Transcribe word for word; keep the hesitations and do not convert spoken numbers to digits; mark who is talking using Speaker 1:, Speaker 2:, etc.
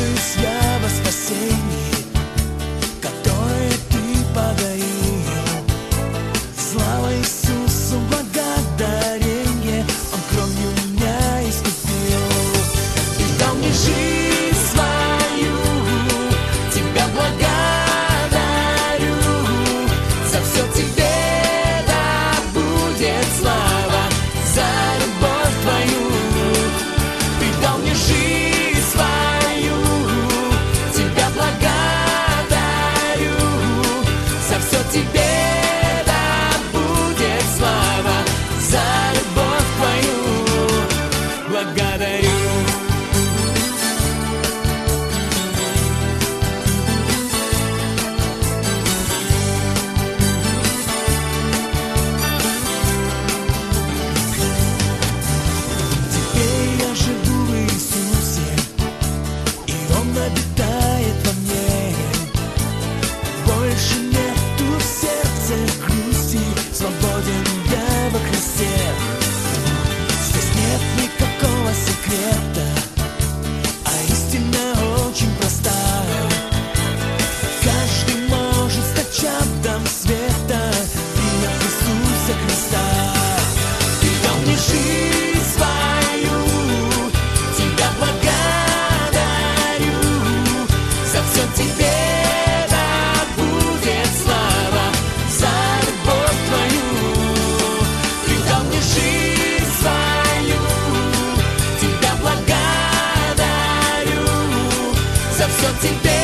Speaker 1: радуюсь я во спасении, которое ты подарил. Слава Иисусу, благодарение, Он кровью меня искупил и дал мне жизнь свою. Тебя благодарю, за все тебе да будет слава, за любовь твою. Ты дал мне жизнь свою, тебя благодарю, за все тебе да будет слава, за любовь твою благодарю. Теперь я живу в Иисусе, и Он обитает во мне. Больше нету в сердце грусти, свободен я во Христе. Здесь нет никакого секрета, а истина очень проста. Каждый может стать чадом света, приняв Иисуса Христа. Ты дал мне жизнь свою, тебя благодарю, за все тебе да будет слава, за любовь твою. Ты дал мне жизнь свою, тебя благодарю, за все тебе